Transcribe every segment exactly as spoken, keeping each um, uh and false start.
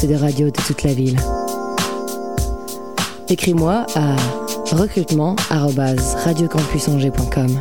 poste de radio de toute la ville. Écris-moi à recrutement arobase radiocampusangers point com.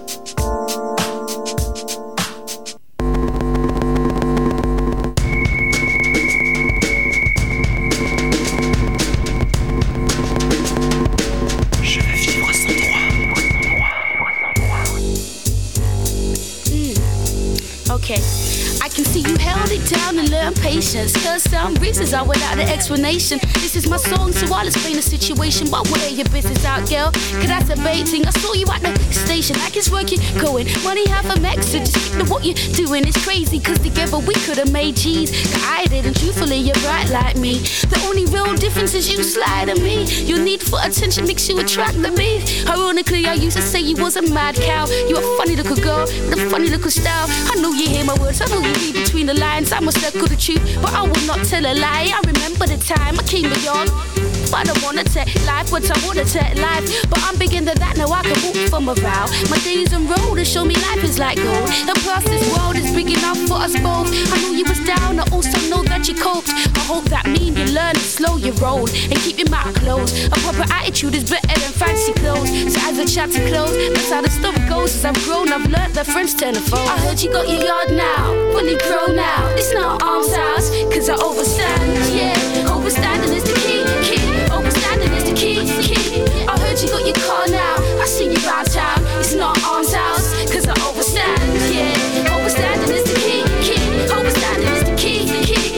Cause some reasons are without an explanation. This is my song, so I'll explain the situation. But where your business out, girl? Cause that's debating. I saw you at the station, like it's working, going. Money half a max, so just stick to what you're doing. It's crazy, cause together we could have made G's. Cause I didn't, truthfully, you're right like me. The only real difference is you slide to me. Your need for attention makes you attract to me. Ironically, I used to say you was a mad cow. You a funny little girl with a funny little style. I know you hear my words, I know you read between the lines. I must circle the truth, but I will not tell a lie. I remember the time I came beyond. But I don't wanna take life, but I wanna take life. But I'm bigger than that, now I can walk from a vow. My days on road to show me life is like gold. And plus this world is big enough for us both. I know you was down, I also know that you coped. I hope that mean you learn to slow your roll and keep your mouth closed. A proper attitude is better than fancy clothes. So as a chapter close, that's how the story goes. As I've grown, I've learned that friends turn to foes. I heard you got your yard now, fully grown now. It's not arms house, cause I overstand, yeah. Overstanding is the key, key. Overstanding is the key, key. I heard you got your car now, I see you round town. It's not arms house, cause I overstand, yeah. Overstanding is the key, key. Overstanding is the key, key.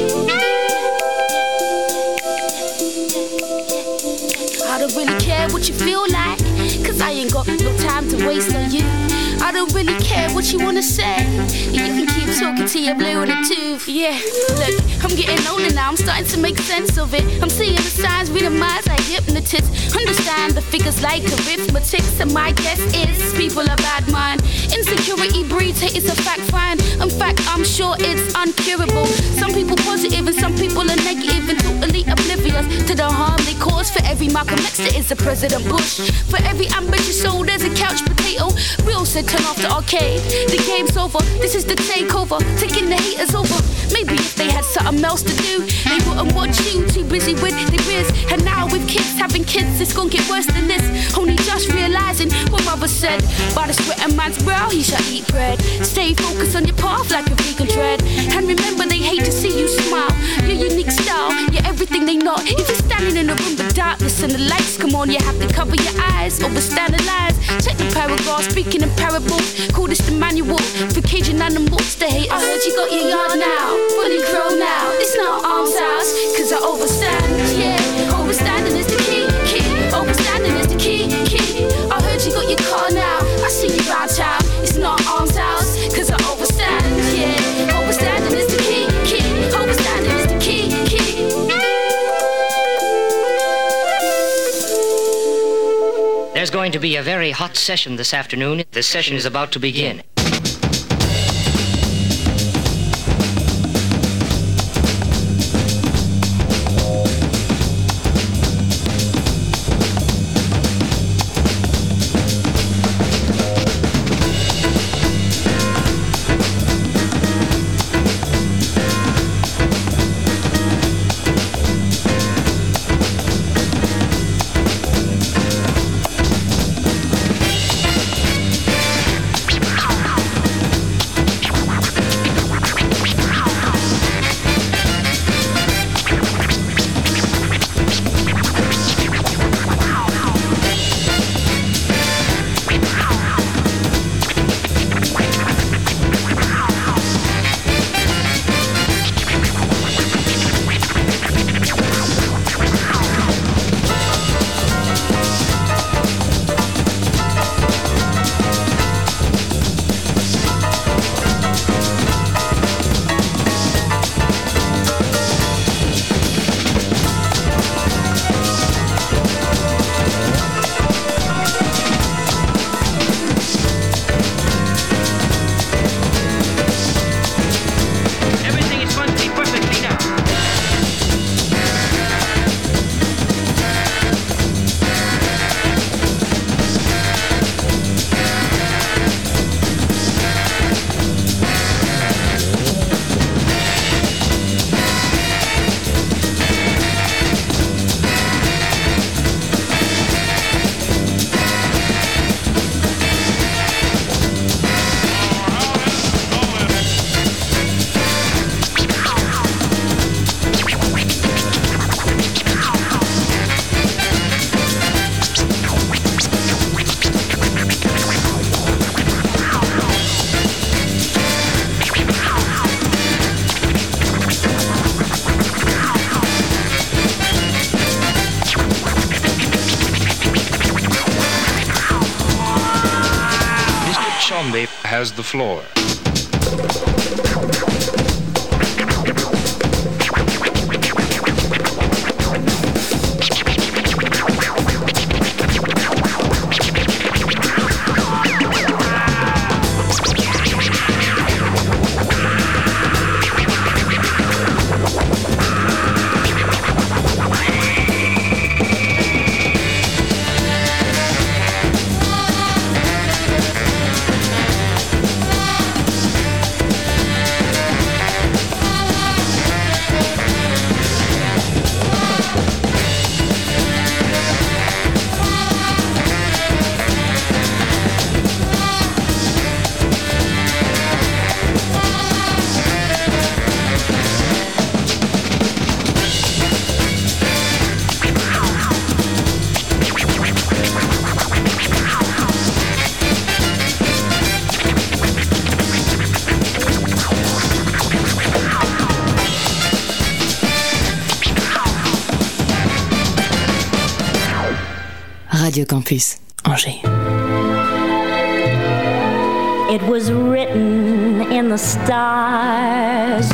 I don't really care what you feel like, cause I ain't got no time to waste on you. I don't really care what you wanna say. You can keep talking till you're blue in the tooth. Yeah, look, I'm getting older now, I'm starting to make sense of it. I'm seeing the signs, reading minds like hypnotists. Understand the figures like arithmetic. So my guess is people are bad mind. Insecurity breeds hate, it's a fact find. In fact, I'm sure it's uncurable. Some people positive and some people are negative and totally oblivious to the harm they cause. For every Malcolm X there is a President Bush. For every ambitious soul there's a couch potato. Real said turn off the arcade. The game's over, this is the takeover. Taking the haters over. Maybe if they had something else to do, they wouldn't watch you, too busy with their biz. And now with kids having kids, it's gonna get worse than this. Only just realizing what mother said. By the sweat of man's brow, he shall eat bread. Stay focused on your path like a vegan dread. And remember they hate to see you smile. Your unique style, you're everything they not. If you're standing in a room with darkness and the lights come on, you have to cover your eyes, overstand the lies. Check the paragraphs, speaking in parables. Call this the manual for caging animals to hate. I heard you got your yard now, fully grown now. It's not arms house, cause I overstand, yeah. Overstanding is the key, key. Overstanding is the key, key. I heard you got your car now, I see you round town. It's not arms house, cause I overstand, yeah. Overstanding is the key, key. Overstanding is the key, key. There's going to be a very hot session this afternoon. The session is about to begin. Abercrombie has the floor. Radio Campus Angers. It was written in the stars.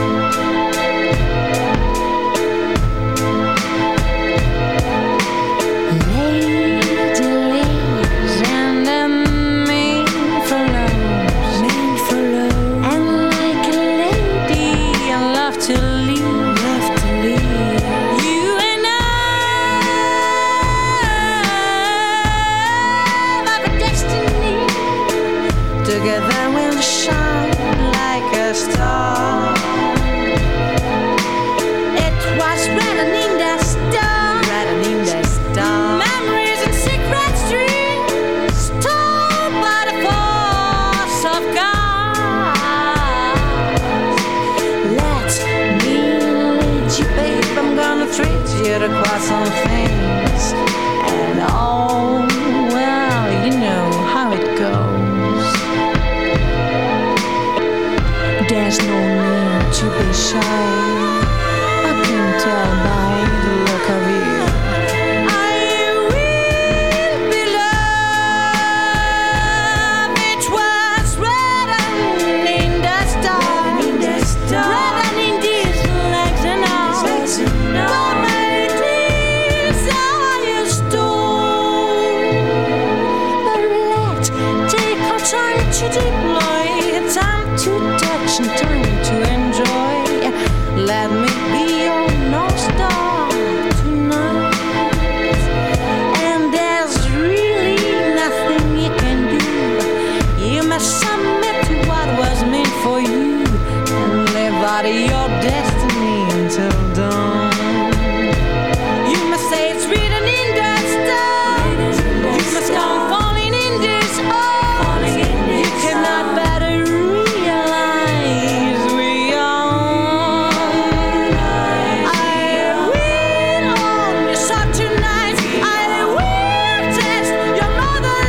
Together we'll shine like a star. It was written in the stars, written in the stars. Memories and secret dreams told by the force of God. Let me lead you, babe. I'm gonna treat you to quite some things. And oh, well, you know how it goes. There's no need to be shy. I can tell by the look of you. I will be loved. It was written in the stars, in the stars. Written in these legs and arms. All my desires stored. But let's take our time to deploy, time to touch and time to enjoy. Let me be your North Star tonight. And there's really nothing you can do. You must submit to what was meant for you and live out your destiny until dawn. You must say it's written in the stars. You must come falling in this all. You cannot better realize we are. I will own your soul tonight. I will test your mother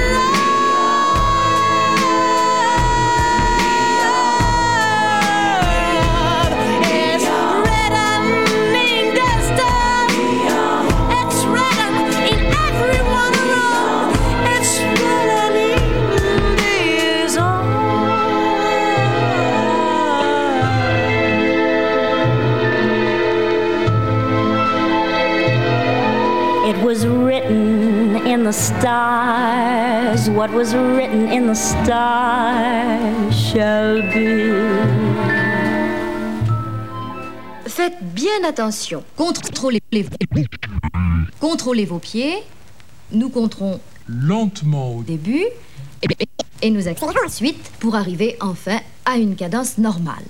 love. It's written in the stars. It's written in everyone around. It's written in this all. It was written in the stars. What was written in the stars shall be. Faites bien attention. Contrôlez, les... Contrôlez vos pieds. Nous compterons lentement au au début et, et nous accélérons ensuite pour arriver enfin à une cadence normale.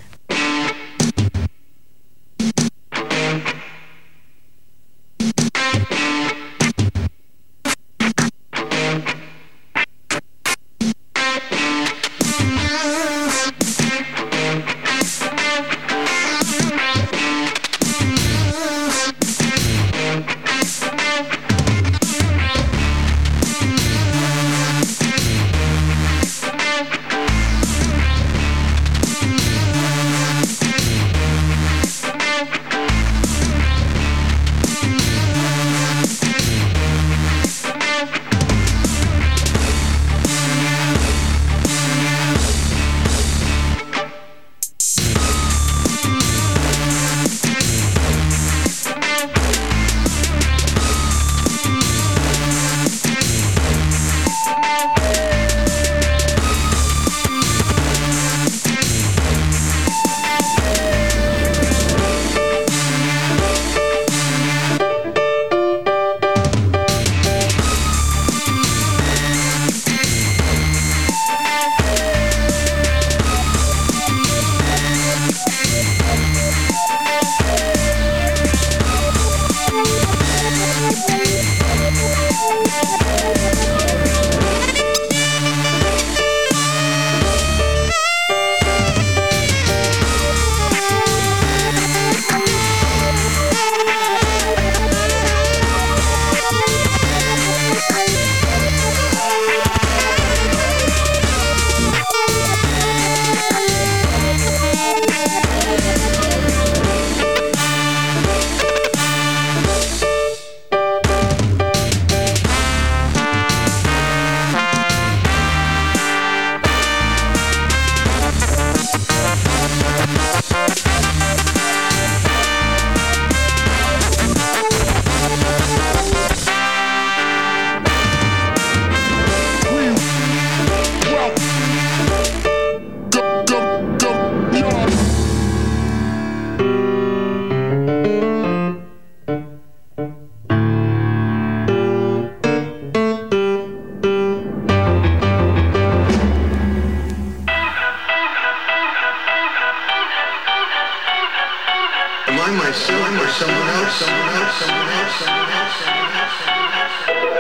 for someone else, someone else, someone else, someone else, someone else, someone else.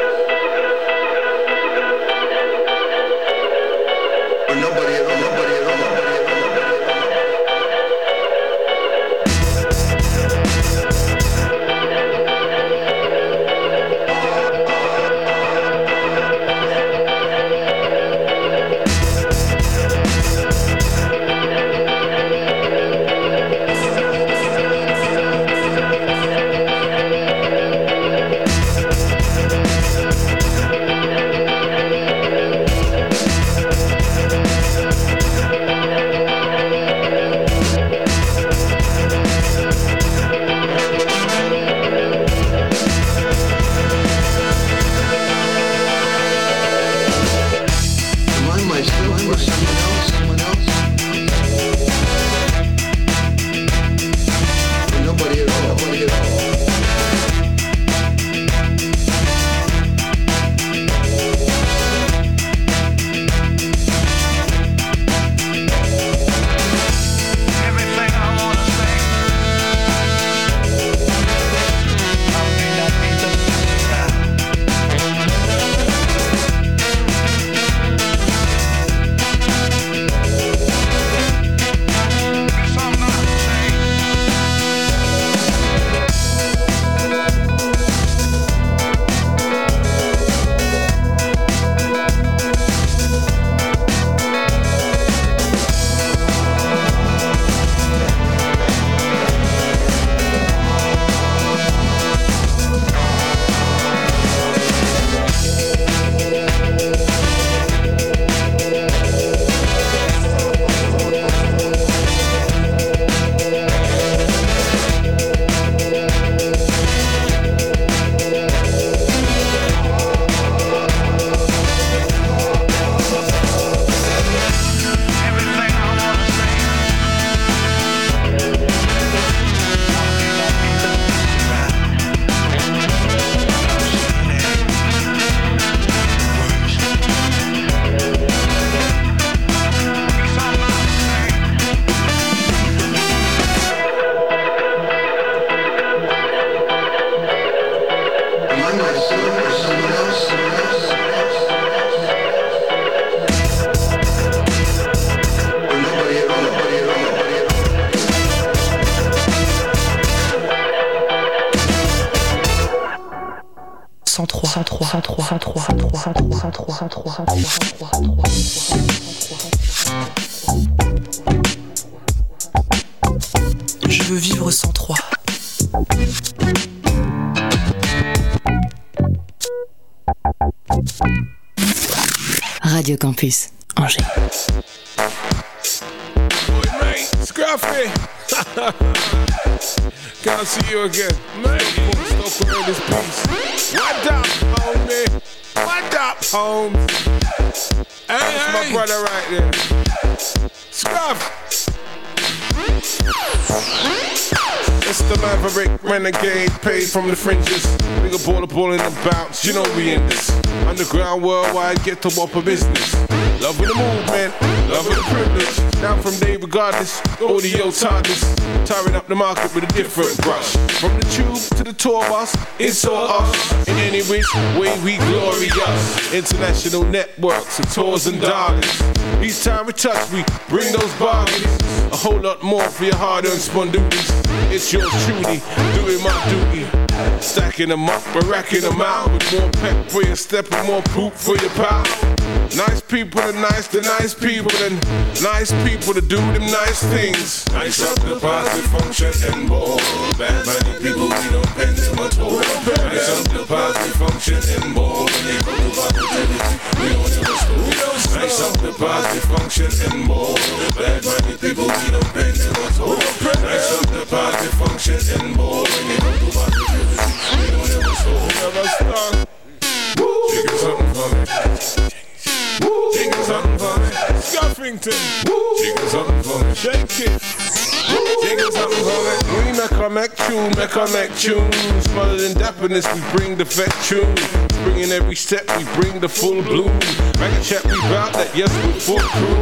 Or nobody at all, nobody at all, nobody at all. Je veux vivre sans toi. Radio Campus Angers. Scruffy! Can't see you again. Man, stop wearing this piece. What up, homie? What up, Holmes? Hey, That's hey. my brother right there. Scruff! It's the Maverick Renegade, paid from the fringes. Big a ball, a ball in the bounce, you know we in this. Underground worldwide, get to whopper business. Love of the movement, love of the privilege. Down from day regardless, audio timeless. Tiring up the market with a different brush. From the tube to the tour bus, it's all us. In any which way we glorious. International networks of tours and darlings. Each time we touch, we bring those bargains. A whole lot more for your hard-earned spondoodies. It's yours truly, doing my duty. Stacking them up and racking them out. With more pep for your step and more poop for your pal. Nice people are nice to nice people, and nice people to do them nice things. Nice up the party function and more. Bad money people, we don't pay them at all. Nice up the party function and more. When they go to positivity, we don't ever stop. Nice up the party function and more. Bad money people, we don't pay them at all. Nice up the party function and more. When they go to positivity, we don't ever stop. Never stop. Chicken something for me. Chicken something for me. Scuffington. Chicken something for me. Shake it. Chicken something for me. We make our make tune, make our make tunes. Smarter than dapperness, we bring the vet tune. Bringing every step, we bring the full bloom. Make a chat, we bout that, yes, we're full crew.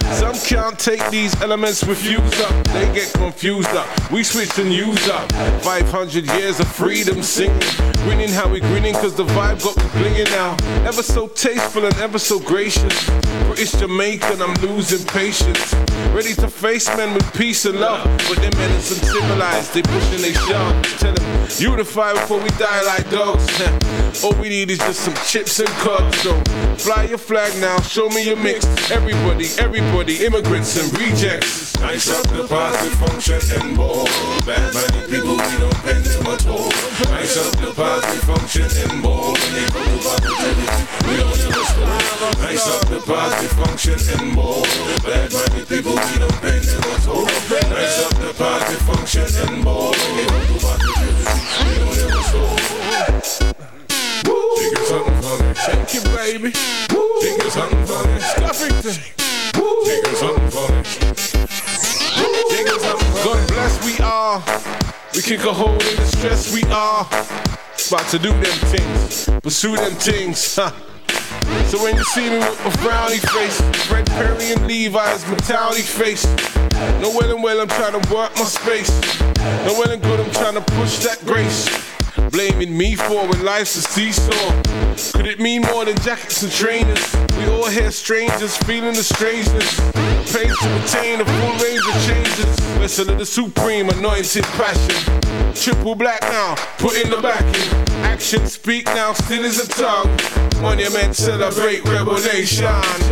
Some can't take these elements with fuse up. They get confused up. We switch and use up. five hundred years of freedom singing. Grinning how we grinning cause the vibe got me blinging now. Ever so tasteful and ever so gracious. British Jamaican, I'm losing patience. Ready to face men with peace and love. But them men is uncivilized, they pushing they shove. Tell them, unify before we die like dogs. All we need is just some chips and cuds. So fly your flag now, show me your mix. Everybody, everybody, immigrants and rejects. Nice up the party function and ball. Bad money people, we don't pay them at all. Nice up the party function and ball. When they go to positivity, we don't ever stop. Nice up the party function and ball. Bad money people, we don't pay them at all. Nice up the party function and ball. When they go to positivity, we don't ever stop. Think it's something funny. Shake it, baby. Think it's something funny. Stuffington. Think it's something funny. Think it's something funny. God bless we are. We kick a hole in the stress we are. About to do them things. Pursue them things. Huh. So when you see me with a frowny face, Fred Perry and Levi's mentality face. No well and well I'm trying to work my space. No well and good I'm trying to push that grace. Blaming me for when life's a seesaw. Could it mean more than jackets and trainers? We all here strangers, feeling the strangeness. Paid to attain a full range of changes. Listen to the supreme anointed passion. Triple black now, put in the backing. Action speak now, still is a tongue. Monument celebrate revelation.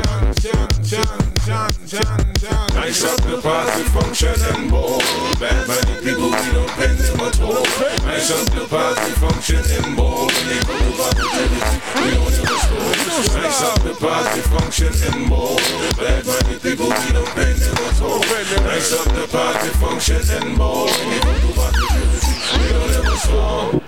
Nice up the party function and ball. Bad money people, we don't pay them at all. Nice up the party function and ball. When they go to positivity, we don't ever stop. Nice up the party function and ball. Bad money people, we don't pay them at all. Nice up the party function and ball. When they go to positivity, we don't ever stop.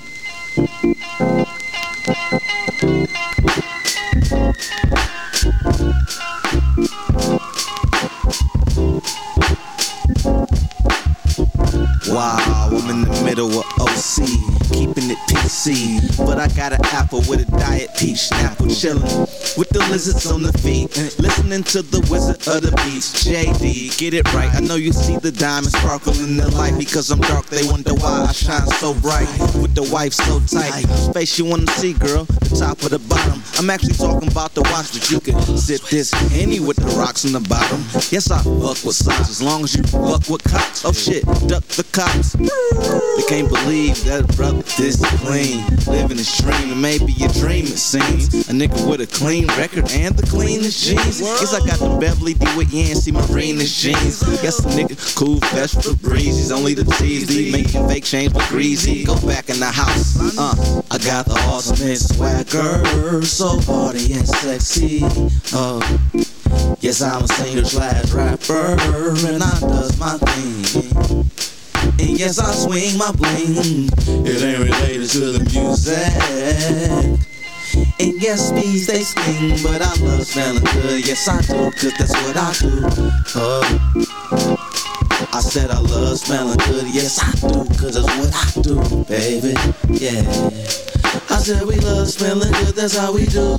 Wow, I'm in the middle of O C, keeping it P C. But I got an apple with a diet peach snapple, chillin' with the lizards on the feet, listening to the wizard of the beach. J D, get it right. I know you see the diamonds sparkle in the light. Because I'm dark, they wonder why I shine so bright. With the wife so tight, space you wanna see, girl, the top or the bottom. I'm actually talking about the watch, but you can sip this Henny with the rocks in the bottom. Yes, I fuck with socks, as long as you fuck with cops. Oh shit, duck the cops. They can't believe that brother this clean, living his dream, and maybe a dream it seems. A nigga with a clean record and the cleanest jeans. Guess I got the Beverly D with Yancey Marina's jeans. Guess the nigga cool, fresh for the breeze. He's only the T Z, making fake change but greasy. Go back in the house, uh, I got the ultimate swagger, so party and sexy. Oh, yes, I'm a singer slash rapper, and I does my thing. And yes, I swing my bling. It ain't related to the music. And yes, bees they sting, but I love smelling good. Yes, I do, cause that's what I do. Oh, I said I love smelling good. Yes, I do, cause that's what I do, baby. Yeah, I said we love smelling good. That's how we do.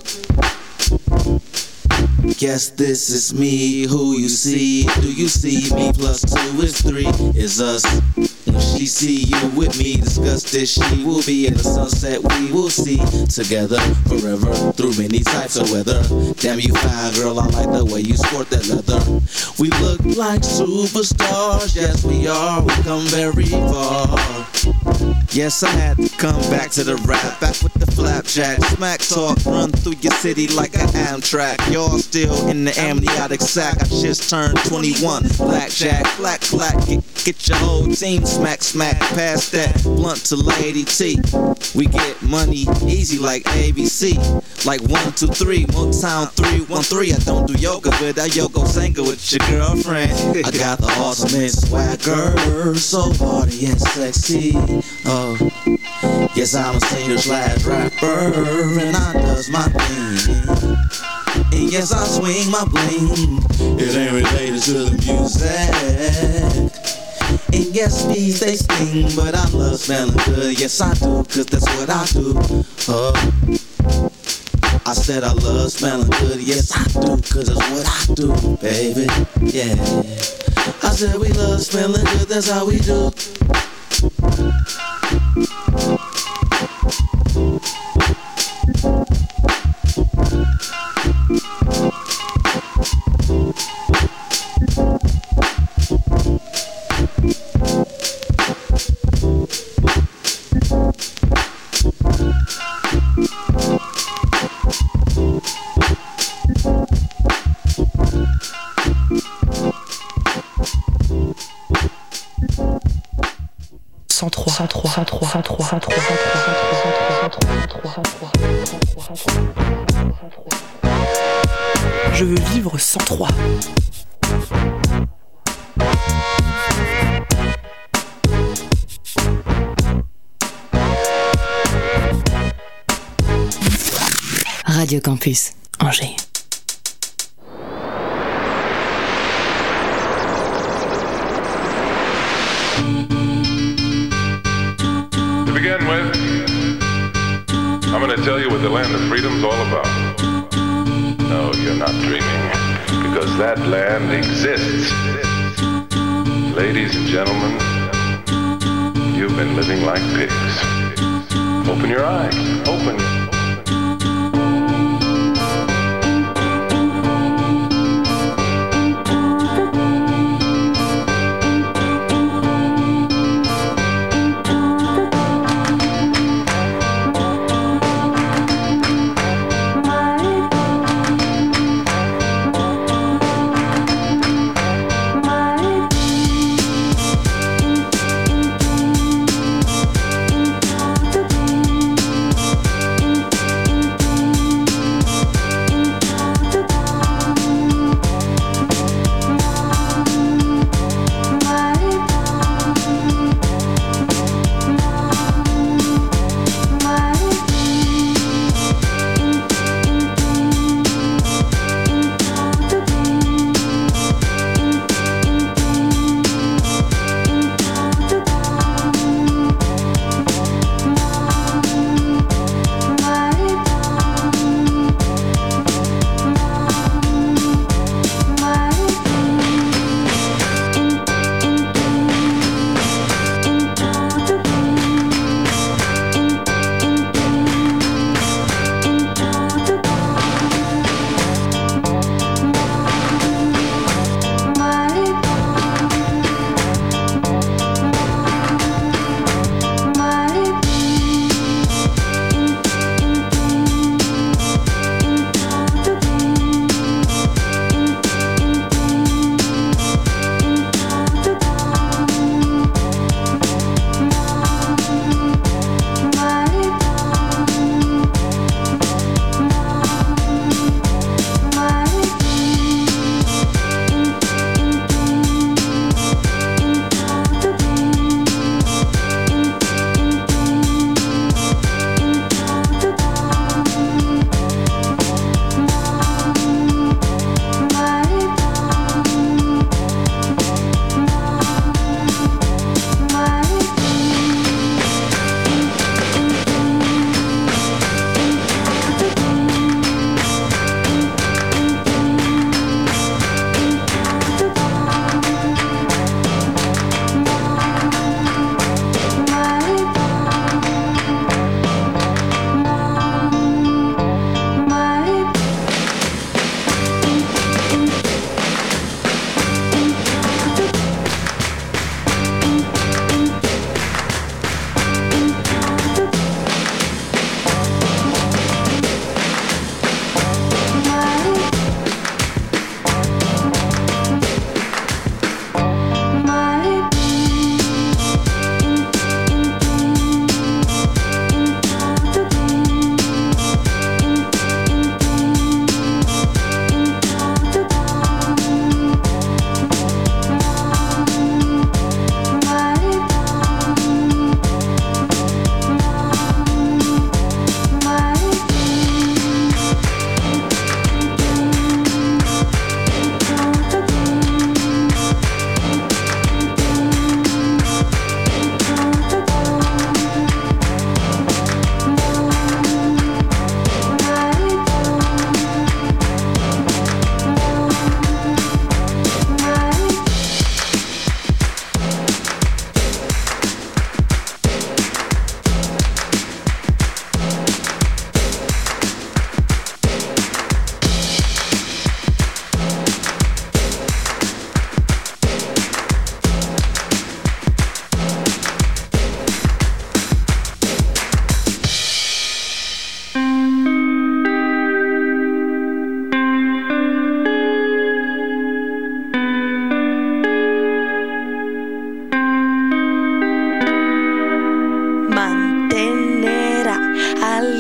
Guess this is me, who you see. Do you see me? Plus two is three, is us. When she see you with me, discuss this, she will be in the sunset. We will see together forever through many types of weather. Damn, you fine, girl, I like the way you sport that leather. We look like superstars, yes we are, we come very far. Yes, I had to come back to the rap, back with the flapjack. Smack talk, run through your city like an Amtrak. Y'all still in the amniotic sack, I just turned twenty-one. Blackjack, black, black, get, get your whole team smack, smack. Pass that blunt to Lady T. We get money easy like A B C. Like one, two, three, Motown three, one, three. I don't do yoga, but I yoga singer with your girlfriend. I got the ultimate swagger, so party and sexy. Oh, yes, I'm a singer slash rapper, and I does my thing. And yes, I swing my bling. It ain't related to the music. And yes, bees they sting, but I love smelling good. Yes, I do, cause that's what I do. Oh, I said I love smelling good, yes I do, cause it's what I do, baby, yeah. I said we love smelling good, that's how we do. cent trois, cent trois, cent trois, cent trois, cent trois, cent trois. Je veux vivre cent trois. Radio Campus Angers. To begin with, I'm going to tell you what the land of freedom's all about. No, you're not dreaming, because that land exists. Ladies and gentlemen, you've been living like pigs. Open your eyes, open.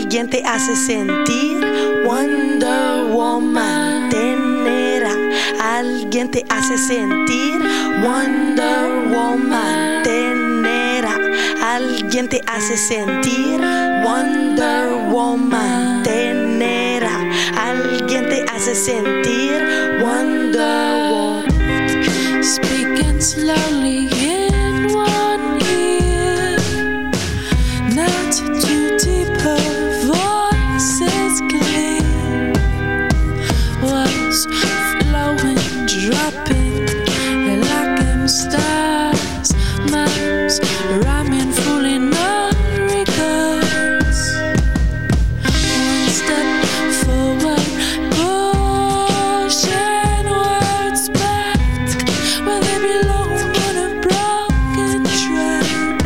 alguien te hace sentir Wonder Woman. Tener a alguien te hace sentir Wonder Woman. Tener a alguien te hace sentir Wonder Woman. Tener a alguien te hace sentir Wonder Woman. Speaking slowly in one ear, not too deep, her voice is clear. Was flowing, dropping like them stars, miles rhyming, fooling all regards. One step forward, pushing words back where they belong on a broken track.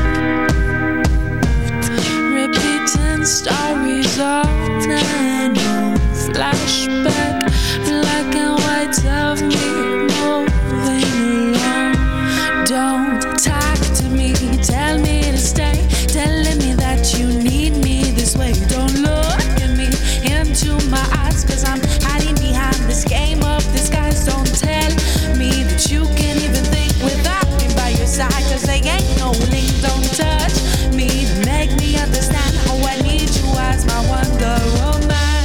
Repeating stories on and on, flashback, black and white of me moving along. Don't talk to me, tell me to stay, telling me that you need me this way. Don't look at me into my eyes, cause I'm hiding behind this game of disguise. Don't tell me that you can't even think without me by your side, cause there ain't no link. Don't touch me to make me understand how I need you as my Wonder Woman.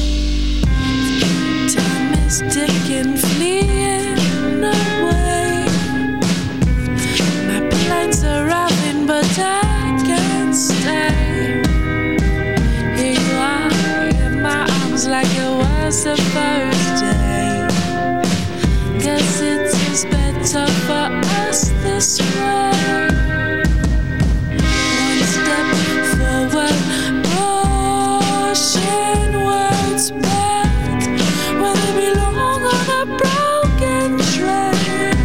Time is ticking, fleeing away. My plane's arriving, but I can't stay. Here you are in my arms like it was the first day. Guess it is better for us this way. One step forward, pushing words back where they belong on a broken track.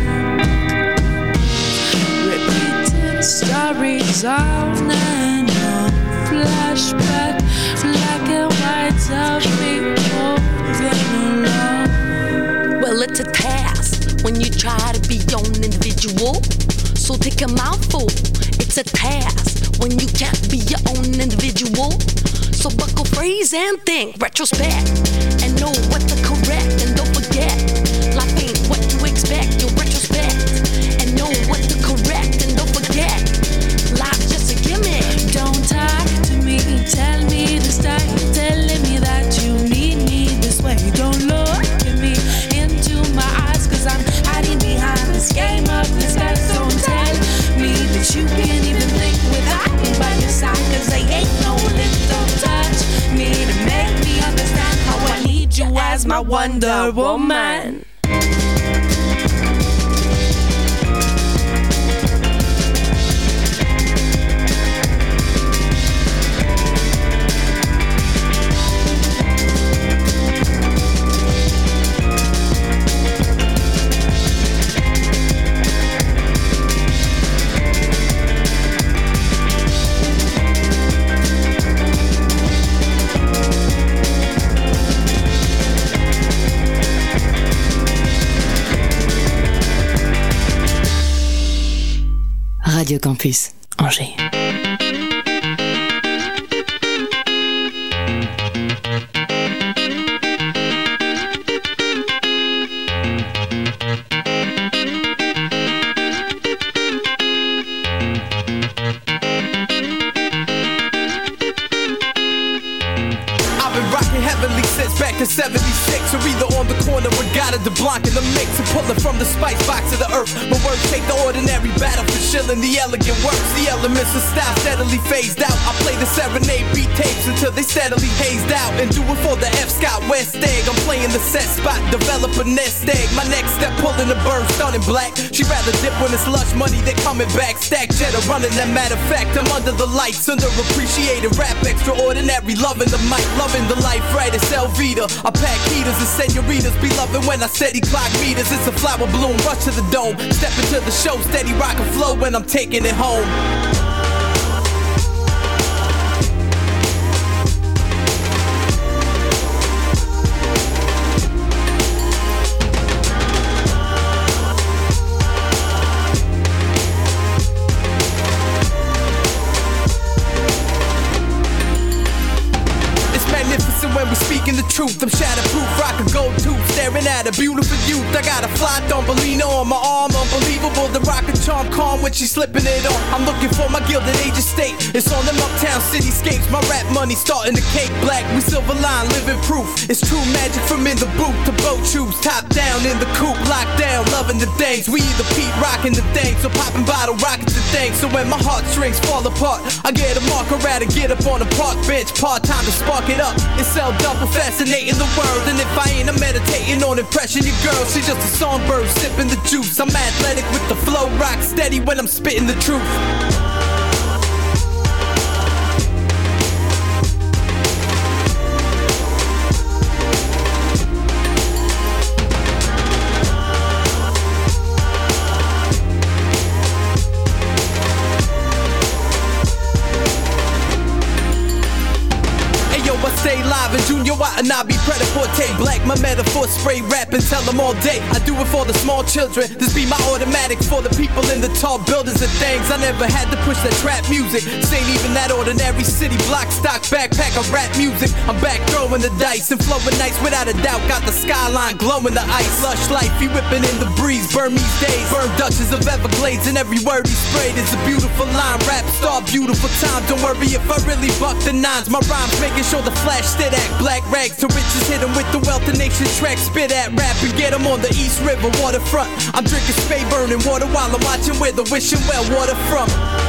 Repeating stories on and on, flashback, black and white of me moving along. Well, it's a task when you try to be your own individual. So take a mouthful. It's a task when you can't be your own individual. So buckle, freeze, and think. Retrospect and know what to correct. And don't forget, life ain't what you expect. You retrospect and know what to correct. And don't forget, life's just a gimmick. Don't talk to me, tell me to stay, telling me that you need me this way. Don't look at me into my eyes, cause I'm hiding behind this game of disguise. Don't tell me that you can't even think without me by your side, cause there ain't no limit. Don't touch me to make me understand how I need you as my Wonder Woman. Radio Campus Angers. Back in seventy-six, or either on the corner with Gotta de Blanc in the mix, and pulling from the spice box of the earth. My words take the ordinary battle for shilling the elegant works. The elements of style steadily phased out. I play the serenade beat tapes until they steadily hazed out, and do it for the F. Scott West egg. I'm playing the set spot, develop a nest egg. My next step pulling the bird, stunning black. She rather dip when it's lush money, they coming back. Stack cheddar running that matter of fact. I'm under the lights, underappreciated rap, extraordinary, loving the mic, loving the life right. It's Elvita. I pack heaters and senoritas, be loving when I steady clock meters. It's a flower bloom, rush to the dome, step into the show, steady rock and flow when I'm taking it home. speaking the truth. I'm shatterproof, rock a gold tooth, staring at a beautiful youth. I got a fly Thumbelina on my arm, unbelievable. The rock and charm calm when she's slipping it on. I'm looking for my Gilded Age estate. It's on them uptown cityscapes. My rap money starting to cake black. We silver line, living proof. It's true magic from in the booth to boat tubes, top down in the coupe, locked down, loving the things. We either Pete rocking the thing, so popping bottle, rocking the thing. So when my heartstrings fall apart, I get a marker out and get up on a park bench, part time to spark it up. It's sell double, fascinating the world. And if I ain't, I'm meditating on impression your girl. She's just a songbird sipping the juice. I'm athletic with the flow, rock steady when I'm spitting the truth. Stay live and Junior Watanabe, Pret-a-Porter, black, my metaphor, spray rap and tell them all day. I do it for the small children, this be my automatic for the people in the tall buildings and things. I never had to push that trap music, this ain't even that ordinary city block stock backpack of rap music. I'm back throwing the dice and flowing nice without a doubt, got the skyline glowing the ice. Lush life, he whipping in the breeze, Burmese days, burn Duchess of Everglades, and every word he sprayed is a beautiful line. Rap star, beautiful time, don't worry if I really buck the nines. My rhymes making sure the flash stood at black rags to riches, hit him with the wealth of nation track, spit at rap and get him on the East River waterfront. I'm drinking spade burning water while I'm watching where the wishing well water from.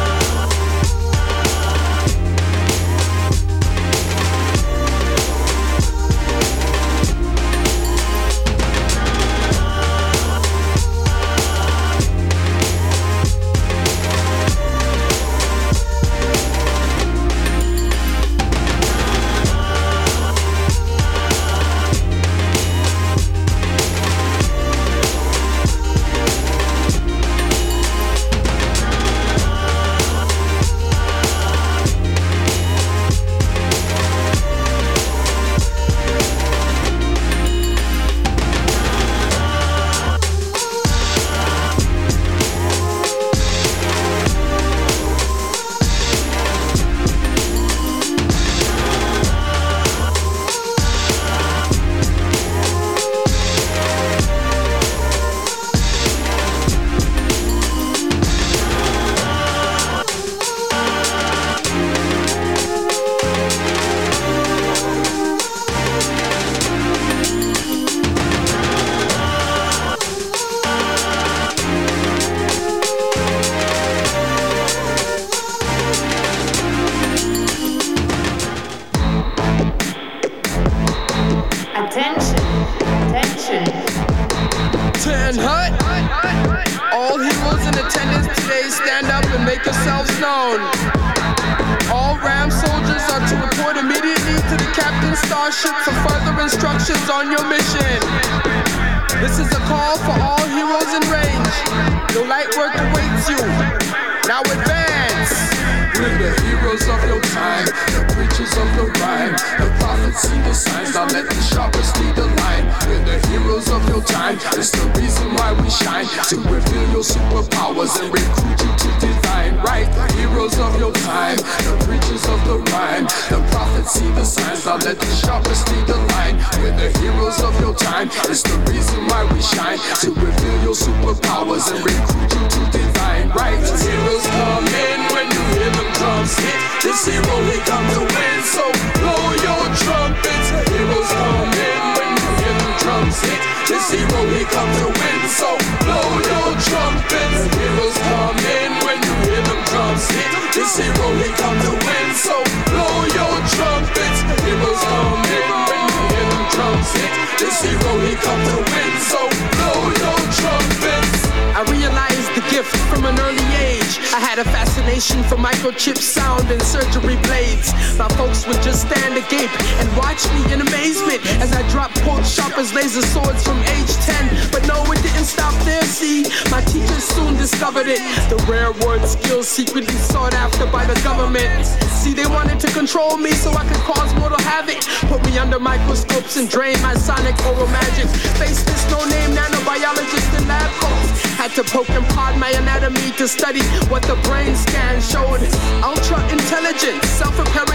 For microchip sound and surgery blades. My folks would just stand agape and watch me in amazement as I dropped cold sharpers, laser swords from age ten. But no, it didn't stop there, see. My teachers soon discovered it. The rare word skill secretly sought after by the government. See, they wanted to control me so I could cause mortal havoc. Put me under microscopes and drain my sonic oral magic. Face this no-name nanobiologist in lab coats. Had to poke and prod my anatomy to study what the brain scan showed. Ultra intelligent, self-apparent gene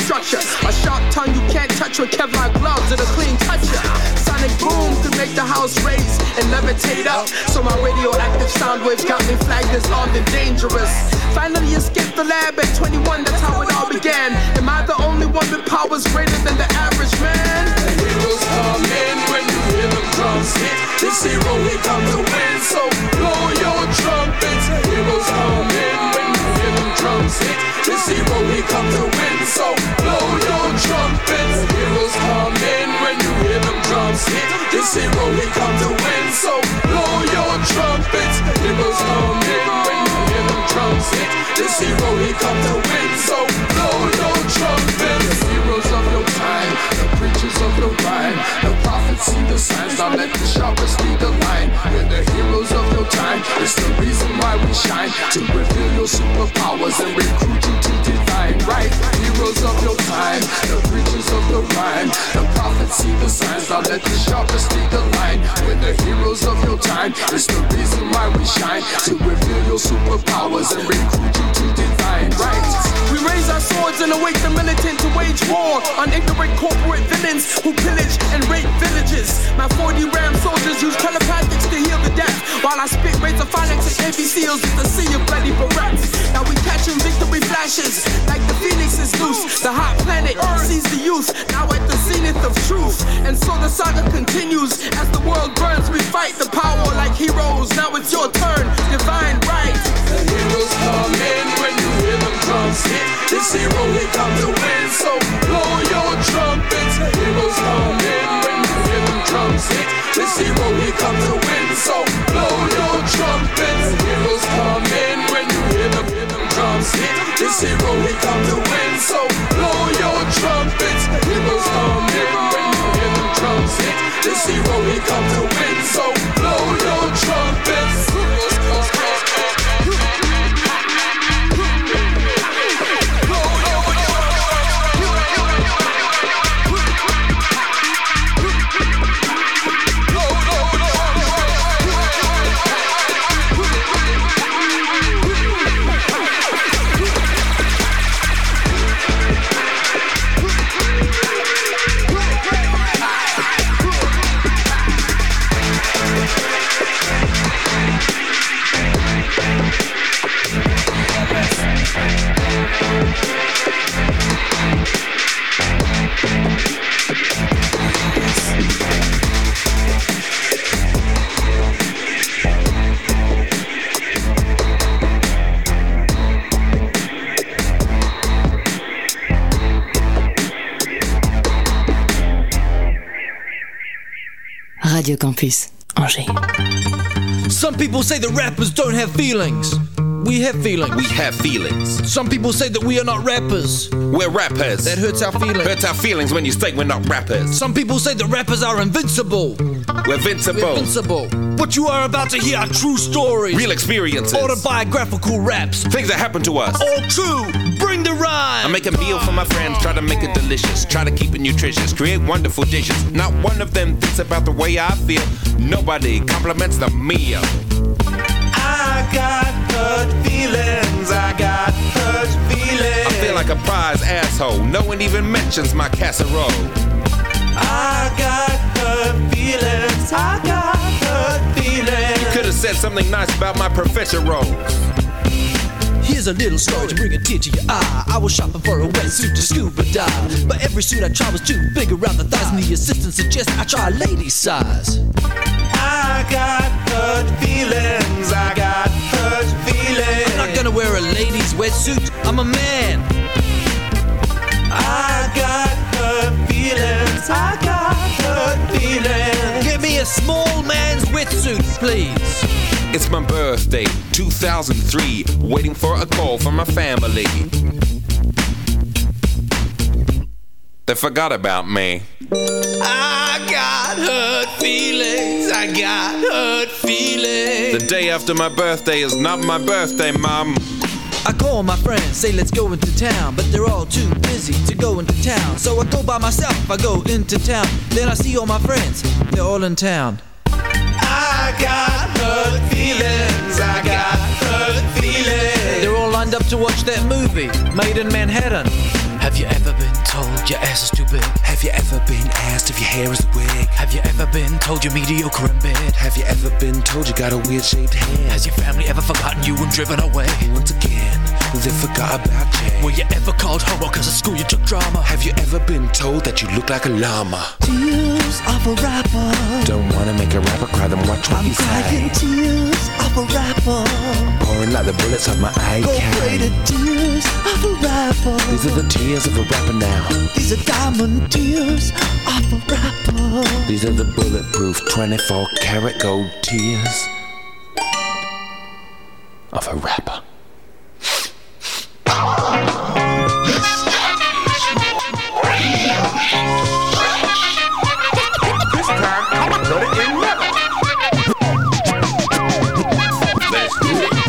structure. A sharp tongue you can't touch with Kevlar gloves, it'll clean touch ya. Sonic boom could make the house raise and levitate up. So my radioactive sound waves got me flagged as armed and dangerous. Finally escaped the lab at twenty-one, that's how it all began. Am I the only one with powers greater than the average man? The heroes come in when you hear them drums hit. This hero, he come to win, so blow your trumpets. Heroes come in when you hear them drums hit. This hero, he come to win, so blow your trumpets. Heroes come in when you hear them drums hit. This hero, he come to win, so blow your trumpets. Heroes come in when you hear them drums hit. This hero, he come to win, so blow your trumpets. The heroes of your time, the preachers of your rhyme, the prophets see the signs, now let the sharpest lead the line. We're the heroes of your time, it's the reason why we shine, to reveal your superpowers and recruit you to divine right. Heroes of your time, the preachers of your rhyme, the prophets see the signs, now let the sharpest lead the line. We're the heroes of your time, it's the reason why we shine, to reveal your superpowers and recruit you to divine right. We raise our swords and await the militant to wage war on ignorant corporate villains who pillage and rape villages. My forty Ram soldiers use telepathics to heal the deaf, while I spit rays of phonics and Navy SEALs in the sea of bloody barrettes. Now we catching victory flashes like the phoenix is loose. The hot planet sees the youth now at the zenith of truth, and so the saga continues as the world burns. We fight the power like heroes. Now it's your turn, divine right. The heroes come in when you hear them drums hit. This hero, he come to win, so blow your trumpets. Heroes come in when you hear them drums hit. This hero, he come to win, so blow your trumpets. Heroes come in when you hear them, hear them drums hit. This hero, he come to win, so blow your trumpets. Heroes come in when you hear them drums hit. This hero, he come to win, so blow your trumpets. Radio Campus Angers. Some people say that rappers don't have feelings. We have feelings. We have feelings. Some people say that we are not rappers. We're rappers. That hurts our feelings. Hurts our feelings when you say we're not rappers. Some people say that rappers are invincible. We're invincible. We're invincible. What you are about to hear are true stories. Real experiences. Autobiographical raps. Things that happen to us. All true. Bring the rhyme. I make a meal for my friends, try to make it delicious. Try to keep it nutritious, create wonderful dishes. Not one of them thinks about the way I feel. Nobody compliments the meal. I got hurt feelings, I got hurt feelings. I feel like a prize asshole, no one even mentions my casserole. I got hurt feelings, I got hurt feelings. You could have said something nice about my professor roles. Here's a little story to bring a tear to your eye. I was shopping for a wetsuit to scuba dive, but every suit I tried was too big around the thighs, and the assistant suggested I try a lady size. I got hurt feelings, I got hurt feelings. I'm not gonna wear a lady's wetsuit, I'm a man. I got hurt feelings, I got hurt feelings. Get me a small man's wetsuit, please. It's my birthday, two thousand three, waiting for a call from my family. They forgot about me. I got hurt feelings, I got hurt feelings. The day after my birthday is not my birthday, Mom. I call my friends, say let's go into town, but they're all too busy to go into town. So I go by myself, I go into town. Then I see all my friends, they're all in town. I got hurt feelings, I got hurt feelings. They're all lined up to watch that movie, Made in Manhattan. Have you ever been told your ass is too big? Have you ever been asked if your hair is a wig? Have you ever been told you're mediocre in bed? Have you ever been told you got a weird shaped head? Has your family ever forgotten you and driven away? Once again, they forgot about you. Were you ever called homo cause at school you took drama? Have you ever been told that you look like a llama? Tears of a rapper. Don't wanna make a rapper cry, then watch what I'm you crying say. tears of a rapper. Pouring like the bullets of my eye Gold-plated tears of a rapper. These are the tears of a rapper now. These are diamond tears of a rapper. These are the bulletproof twenty-four karat gold tears of a rapper. This time, I'm gonna put it in metal. Let's do it.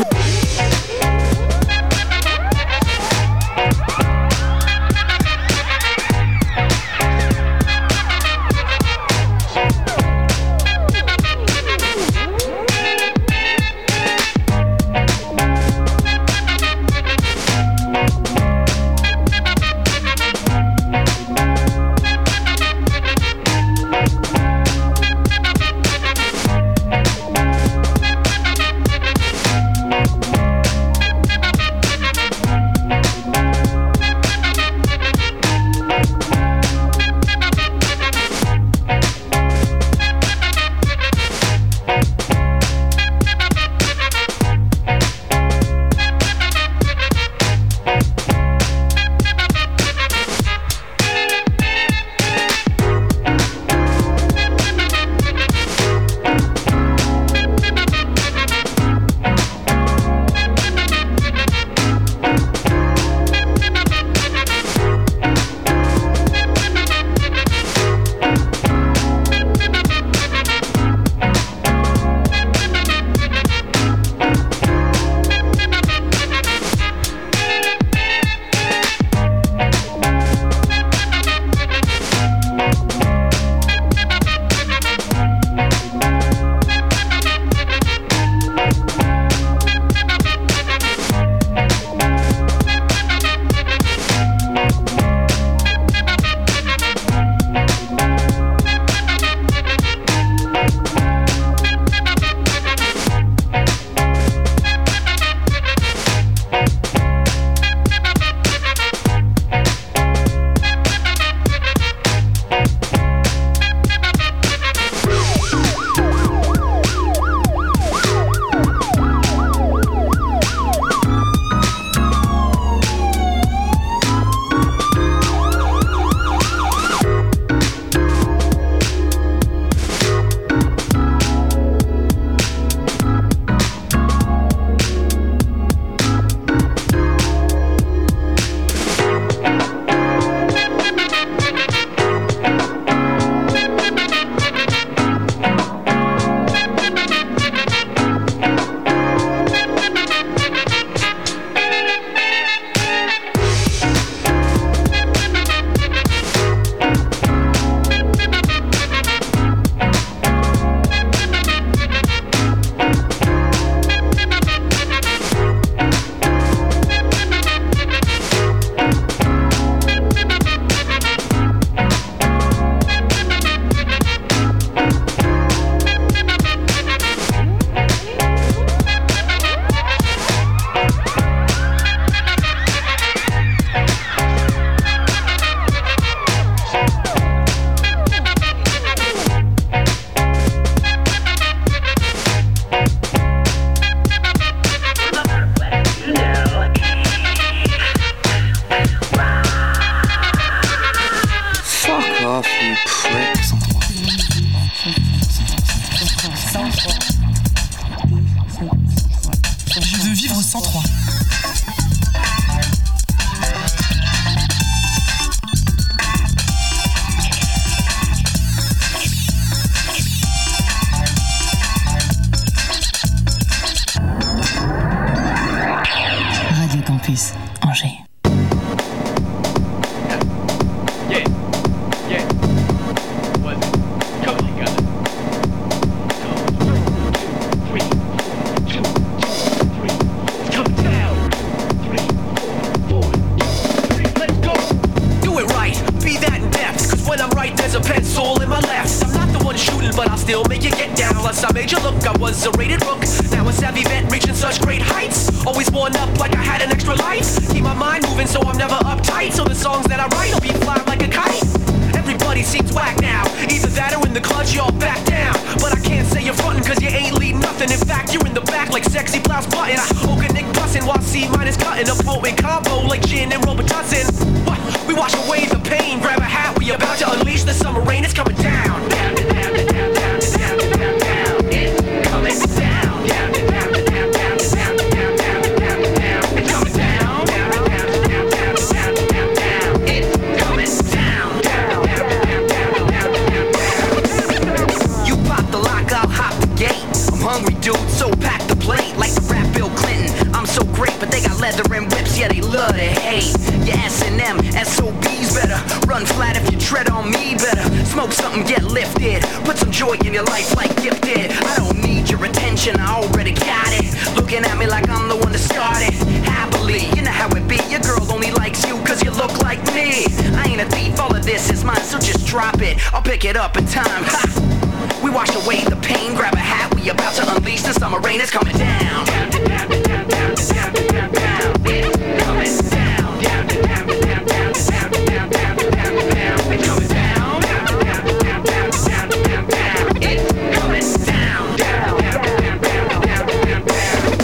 it's all in my left. I'm not the one shooting, but I'll still make you get down. Plus I made you look, I was a rated rook. Now a savvy vet reaching such great heights. Always worn up like I had an extra life. Keep my mind moving so I'm never uptight. So the songs that I write will be flying like a kite. Everybody seems whack now. Either that or in the clutch, y'all back down. But I can't say you're frontin' cause you ain't leading nothing. In fact, you're in the back like sexy blouse button. I hope a Nick bussin' while C minus cutting. A potent combo like gin and Robitussin. What? We wash away the pain. Grab a hat, we about to unleash the summer rain. It's coming down. Down, down, down, down, down, down, down, down. It's coming down. Down, down, down, down, down, down, down, down, down, down. It's coming down. Down, down, down, down, down, down, down, down. It's coming down. Down, down, down, down, down, down, down. You pop the lock, I'll hop the gate. I'm hungry, dude, so pack the plate. Like the rap Bill Clinton, I'm so great, but they got leather and whips, yeah, they love to hate. Your S and M, S O Bs better run flat if you tread on me better. Smoke something, get lifted. Put some joy in your life like Gifted. I don't need your attention, I already got it. Looking at me like I'm the one that started. Happily, you know how it be. Your girl only likes you cause you look like me. I ain't a thief, all of this is mine, so just drop it. I'll pick it up in time. Ha! We wash away the pain, grab a hat, we about to unleash the summer rain. It's coming down. Down, down, down, down, down, down, down, down. It's coming down. Down, down, down, down, down, down, down, down, down, down. It's coming down. Down, down, down, down, down, down, down. It's coming down. Down, down, down, down, down, down, down.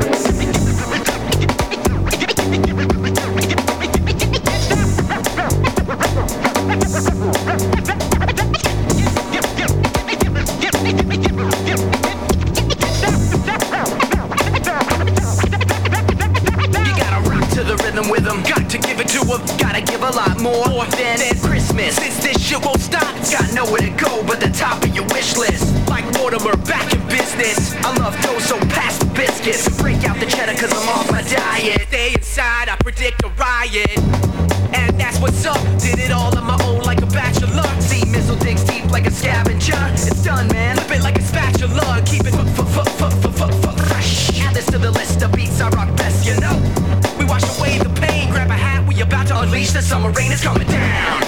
With them, got to give it to them, gotta give a lot more, more than at Christmas. Since this shit won't stop, it's got nowhere to go but the top of your wish list. Like Mortimer, back in business. I love those, so pass the biscuits. Break out the cheddar cause I'm off my diet. Stay inside, I predict a riot. And that's what's up, did it all on my own like a bachelor. See, missile digs deep like a scavenger. It's done, man, flip it like a spatula. Keep it fresh. Add this to the list of beats I rock best, you know. We wash away the pain, grab a hat, we about to unleash the summer rain. It's coming down.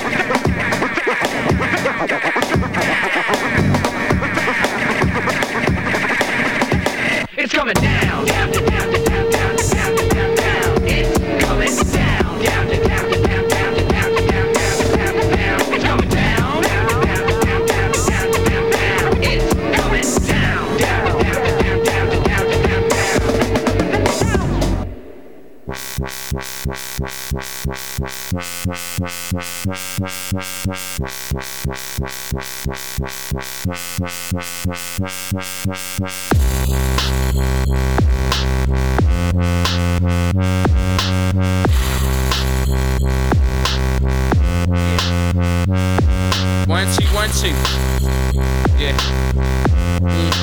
It's coming down. Down, down, down, down, down, down, down, down. It's coming down. Down, down, down, down, down, down, down, down, down. It's coming down. Down, down, down, down, down, down, down. It's coming down. Down, down, down, down, down, down, down. One, two, one, two. Yeah. Mm.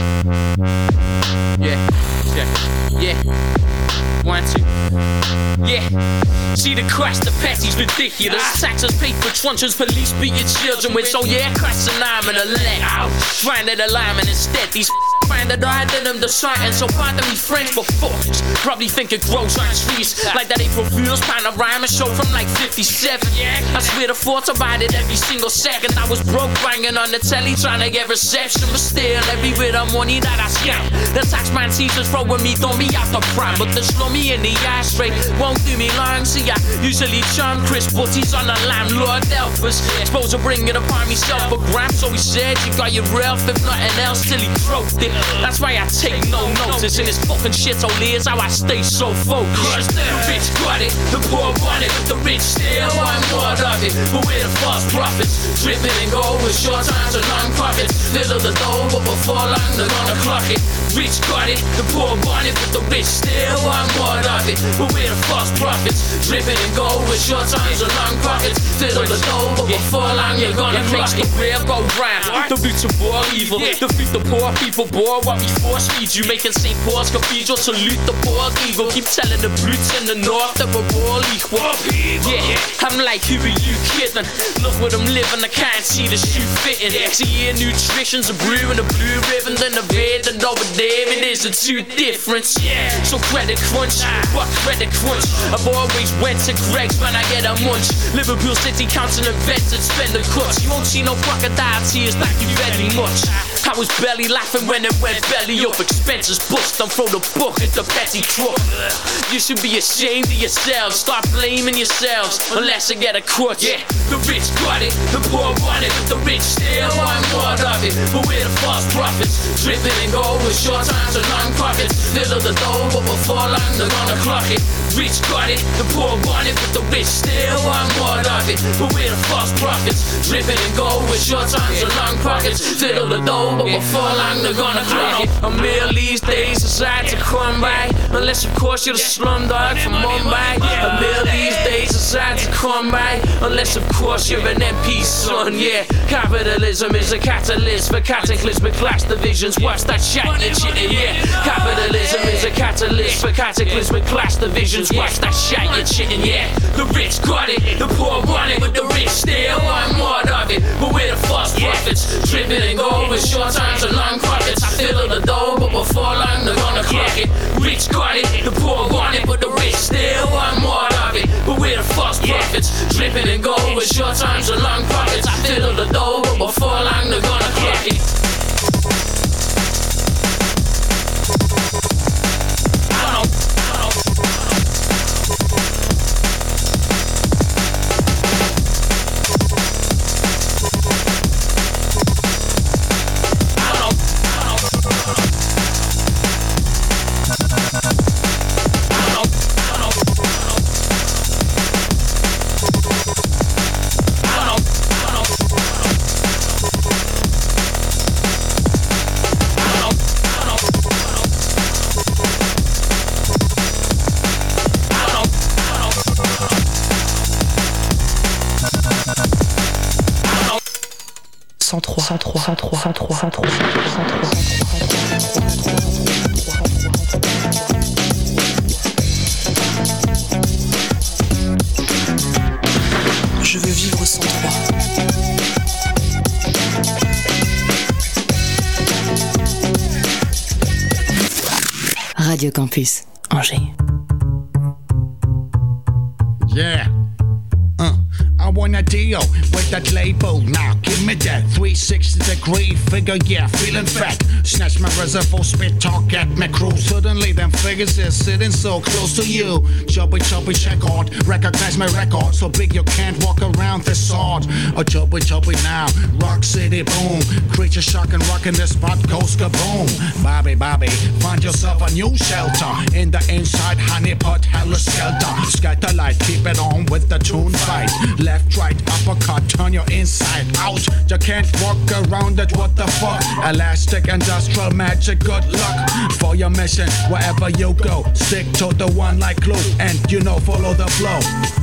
Yeah. Check it. Yeah. One, two. Yeah. See the crash, the patsy's ridiculous. Taxes pay for truncheons, police beat your children with. So yeah, crash an arm and a leg. Find that alignment instead. These find that I did them the sign. So pardon me French for forks. Probably think it grows on trees. Like that April Fool's panorama show from like fifty-seven. I swear the thoughts about it every single second. I was broke banging on the telly trying to get reception. But still every bit of money that I scam. The taxman teachers throwing me, throw me out the prime. But to slow me in the eye straight won't do me long. See I usually charm Chris, but he's on the landlord Elvis. Supposed to bring it upon myself a gram. So he said you got your Ralph if nothing else till he croaked it. That's why I take no notice. In this fucking shit so is how I stay so focused. The rich got it, the poor want it. The rich still want more of it. But we're the false prophets, dripping and gold with short times and long profits. Fizzle the dough, but before long they're gonna clock it. Rich got it, the poor want it. But the rich still want more of it. But we're the false prophets, dripping and gold with short times and long profits. Fizzle the dough, but before long you're gonna clock it. It makes the real go round. The roots of war evil, defeat the poor people, boy. What we force feed you, making Saint Paul's Cathedral salute the bald eagle. Keep telling the brutes in the north that we're all equal. Yeah, I'm like, who are you kidding? Look what I'm living, I can't see the shoe fitting. See here, nutrition's a brew and a blue ribbon, then a red and over there it is a two difference. Yeah, so credit crunch, what credit crunch? I've always went to Greg's when I get a munch. Liverpool city counting events and spending cuts. You won't see no crocodile tears like you very much. I was barely laughing when it went belly up. Expenses bust, don't throw the book at the petty crook. You should be ashamed of yourselves. Start blaming yourselves unless I get a crutch. Yeah, the rich got it, the poor want it, but the rich still want more of it. But we're the false prophets, dripping and go with short times and long profits. Fill of the dough, but before long they're gonna clock it. Rich got it, the poor want it, but the rich still want more of it. But we're the false prophets, dripping and go with short times and long pockets. Fill the dough, but before long they're gonna clock it. A meal these days is hard to come by, unless of course you're the slumdog from Mumbai. A meal these days is hard to come by, unless of course you're an M P son. Yeah, capitalism is a catalyst for cataclysmic class divisions. Watch that shit and shitting. Yeah, capitalism is a catalyst for cataclysmic class divisions. Watch that shit and shitting. Yeah, the rich got it, the poor want it, but the rich still want more of it. But we're the false prophets, dripping and go with short times and long profits. I fill the dough, but before long they're gonna clock it. Rich got it, the poor want it, but the rich still want more of it. But we're the false prophets, dripping and go with short times and long profits. I fill the dough, but before long they're gonna clock it. cent trois, cent trois, cent trois, cent trois, cent trois, cent trois. Je veux vivre cent trois. Radio Campus Angers. Yeah. Uh. I wanna deal with that label now. Give me that three sixty degree figure, yeah, feeling fat. Snatch my reservoir, spit talk at me crew. Suddenly them figures is sitting so close to you. Chubby, chubby, check out. Recognize my record, so big you can't walk around this sword. Oh, chubby, chubby now. Rock City, boom. Creature shock and rockin' this spot goes kaboom. Bobby, Bobby, find yourself a new shelter. In the inside, honey pot, hella skelter. Scatter light, keep it on with the tune fight. Left, right, uppercut, turn your inside out. You can't walk around it, what the fuck? Elastic, industrial magic, good luck for your mission, wherever you go. Stick to the one like glue, and you know, follow the flow.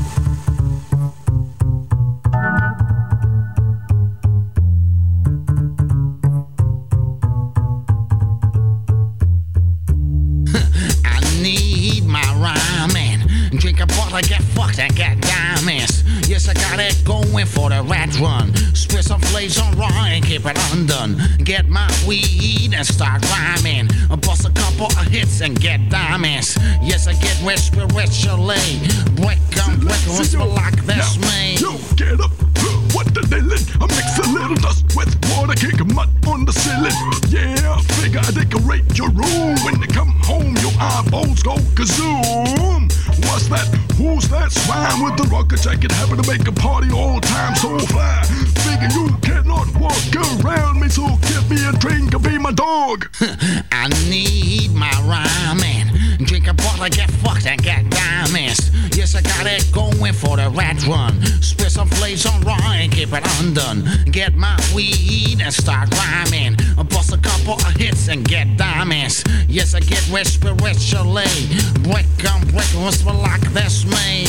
I need my rhyming. Drink a bottle, get fucked and get diamonds. Yes, I got it going for the rat run. Spit some flames on raw and keep it undone. Get my weed and start rhyming. Bust a couple of hits and get diamonds. Yes, I get rich spiritually. Break on break, whisper like this me. Yo, get up, what the dealin'? I mix a little dust with water, kick a mud on the ceiling. Yeah, figure I decorate your room. When you come home, your eyeballs go kazoom. What's that? Who's that swine with the rocket jacket? Happen to make a party all time so fly. Figure you cannot walk around me, so give me a drink and be my dog. I need my rhyming. Drink a bottle, get fucked and get diamonds. Yes, I got it going for the rat run. Spit some flames on raw and keep it undone. Get my weed and start rhyming. Bust a couple of hits and get diamonds. Yes, I get rich spiritually. Break on break, whisper like this me.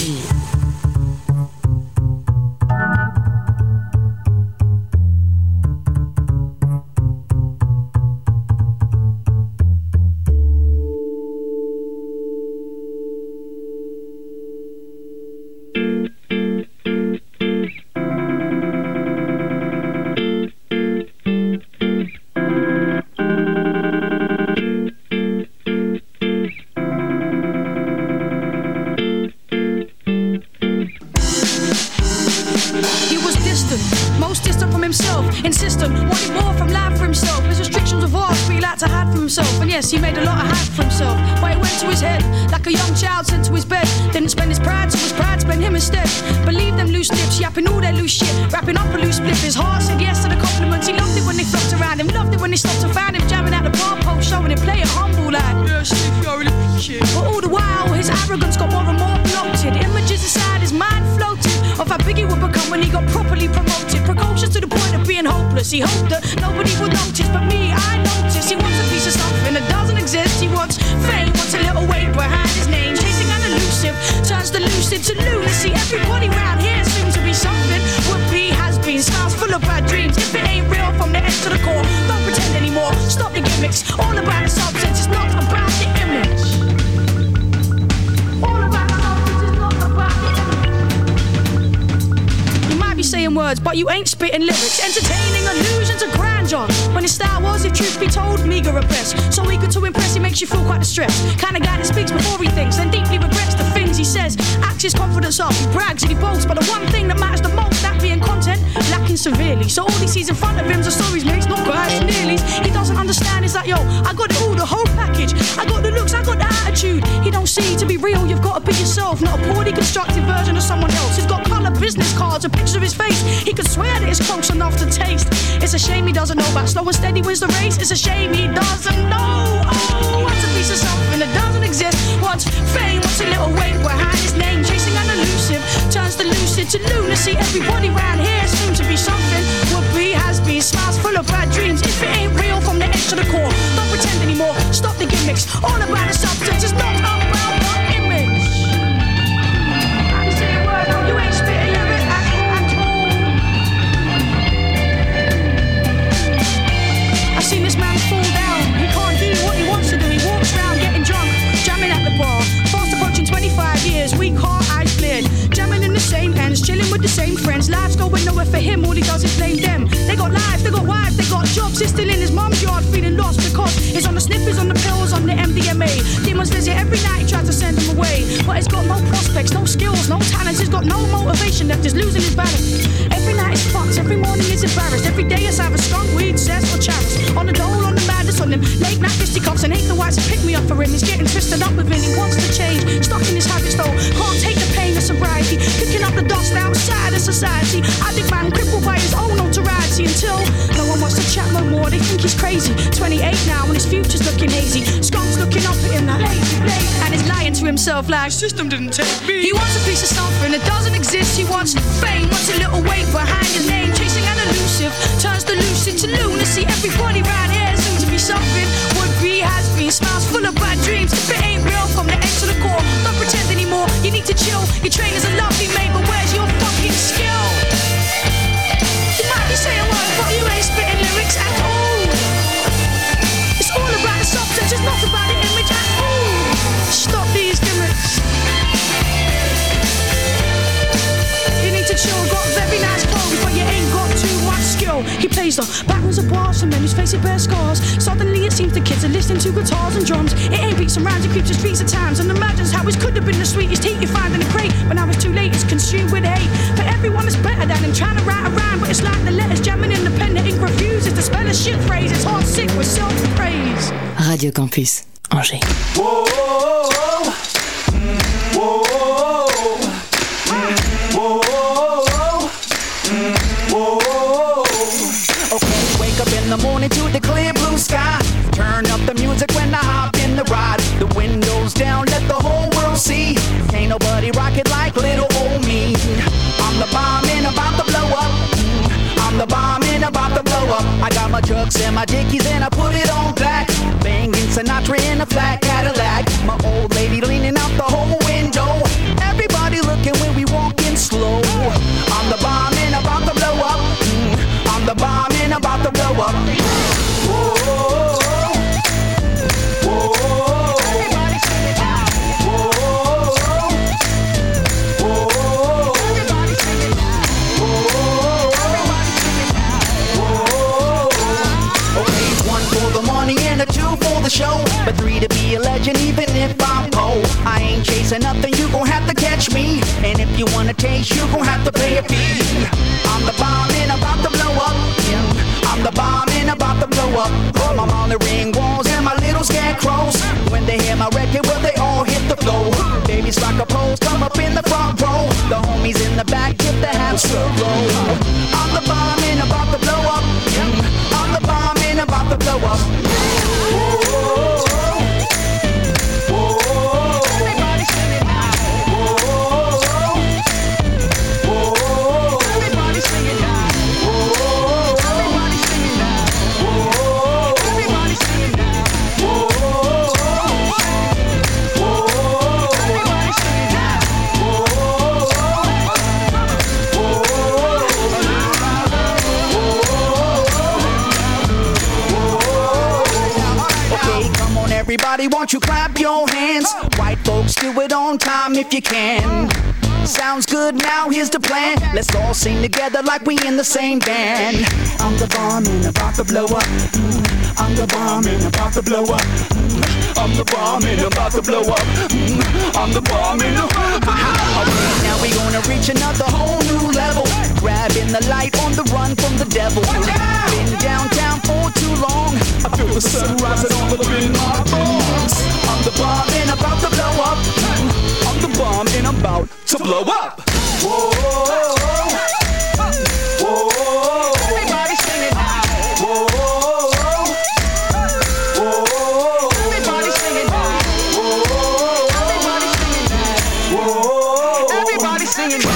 He was distant, most distant from himself, insistent, wanted more from life for himself. His restrictions were vast, but he liked to hide from himself. And yes, he made a lot of hype for himself. But it went to his head, like a young child sent to his bed. Didn't spend his pride, so his pride spent him instead. Believe them loose lips, yapping all their loose shit, wrapping up a loose spliff. His heart said yes to the compliments. He loved it when they flocked around him, loved it when they stopped and found him jamming at the bar pole, showing him play it humble like, yeah, shit, you're really shit. But all the while, his arrogance got more and more bloated. Images inside his mind floated of how big he would become when he got properly promoted. Precocious to the point of being hopeless. He hoped that nobody would notice, but me, I noticed. He wants a piece of something that doesn't exist. He wants fame, wants a little weight behind his name. Chasing an elusive, turns the lucid to lunacy. Everybody round here seems to be something. Would be, has been, smiles full of bad dreams. If it ain't real from the edge to the core, don't pretend anymore. Stop the gimmicks. All about the substance, it's not about the image. All about the substance, it's not about the image. You might be saying words, but you ain't spitting lyrics. Entertaining illusions of grandeur. When his style was, if truth be told, meager at best. So eager to impress, he makes you feel quite distressed. Kind of guy that speaks before he thinks, then deeply regrets the things he says. Acts his confidence up, he brags and he boasts. But the one thing that matters the most, that being content, lacking severely. So all he sees in front of him's a stories makes, not quite nearly. He doesn't understand, it's like, yo, I got it all, the whole package. I got the looks, I got the attitude. He don't see, to be real, you've got to be yourself, not a poorly constructed version of someone else. He's got colour business cards, a picture of his face. He could swear that it's close enough to taste. It's a shame he doesn't know about slow and steady wins the race. It's a shame he doesn't know. Oh, wants a piece of something that doesn't exist. Wants fame, wants a little weight behind his name. Chasing an elusive, turns the lucid to lunacy. Everybody round here seems to be something. Would be, has been, smiles full of bad dreams. If it ain't real from the edge to the core, don't pretend anymore. Stop the gimmicks. All about the substance, it's not about the image. You say a word, no, you ain't spitting lyrics at, at all. I've seen this man fall down. He can't do what he wants to do. He walks around getting drunk, jamming at the bar. Fast approaching twenty-five years, weak heart, eyes cleared. Jamming in the same ends, chilling with the same friends. Life's going nowhere for him, all he does is blame them. They got lives, they got wives, they got jobs. He's still in his mum's yard feeling lost because he's on the sniffers, on the pills, on the M D M A. Demons visit every night, he tries to send him away. But he's got no prospects, no skills, no talents. He's got no motivation left, just losing his balance. Every night is fucked, every morning is embarrassed. Every day is either skunk, weed, zest or chalice. On the dole, on the madness, on them late night fisticuffs. And hate the whites to pick me up for him. He's getting twisted up with it, he wants to change. Stuck in his habits though, can't take the pain of sobriety. Picking up the dust outside of society. I think man crippled by his own notoriety. Until no one wants to chat no more, they think he's crazy. Twenty-eight now and his future's looking hazy. Skunk's looking up at him like lazy, lazy. And he's lying to himself like system didn't take me. He wants a piece of something that doesn't exist. He wants fame, wants a little weight behind his name. Chasing an elusive, turns the lucid to lunacy. Everybody round here seems to be something. Would be, has been, smiles full of bad dreams. If it ain't real from the edge to the core, don't pretend anymore. You need to chill. Your trainers are lovely, mate, but where's your fucking skill? You might be saying words, but you ain't spitting lyrics at all. It's all about the substance, it's not about the image at all. Stop these gimmicks. You need to chill, got very nice clothes, but you ain't got too much skill. He plays the backwards of bars and men whose faces bear scars. Suddenly it seems the kids are listening to guitars and drums. It ain't beats and rounds, it creeps the streets of towns and imagines how it could have been the sweetest heat you find in a crate. But now it's too late, it's consumed with hate. But everyone is better than him, trying to write a rhyme. But it's like the letters jamming in the pen, the ink refuses to spell a shit phrase. It's hard sick with self-praise. Radio Campus Angers. Whoa, whoa, whoa. Mm, whoa, whoa, whoa. Mm, whoa, whoa, whoa. Mm, whoa, whoa, whoa. Okay, wake up in the morning to the clear blue sky. Turn up the music when I hop in the ride. The windows down, let the whole world see. Ain't nobody rock it like little old me. I'm the bomb and about to blow up. I'm the bomb and about to blow up. I got my chucks and my dickies and I put it on black. Banging Sinatra in a flat Cadillac. My old lady leaning out the whole window. Everybody looking when we walking slow. I'm the bomb and about to blow up. I'm the bomb and about to blow up. Whoa. The show, but three to be a legend, even if I'm poor. I ain't chasing nothing, you gon' have to catch me. And if you wanna taste, you gon' have to pay a fee. Everybody, won't you clap your hands? White folks, do it on time if you can. Sounds good, now here's the plan. Let's all sing together like we in the same band. I'm the bomb and about to blow up. Mm, I'm the bomb and about to blow up. Mm, I'm the bomb and about to blow up. Mm, I'm the bomb and about to blow up. Now we gonna reach another whole new level. Grabbing the light on the run from the devil. Been downtown for too long. I feel the sun rising all up in my bones. I'm the bomb and about to blow up. Mm, I'm the bomb and I'm about to blow up. Whoa, whoa, whoa, whoa. Everybody sing it now. Whoa, whoa, whoa. Everybody sing it now. Whoa, everybody sing it now. Whoa, everybody sing it now.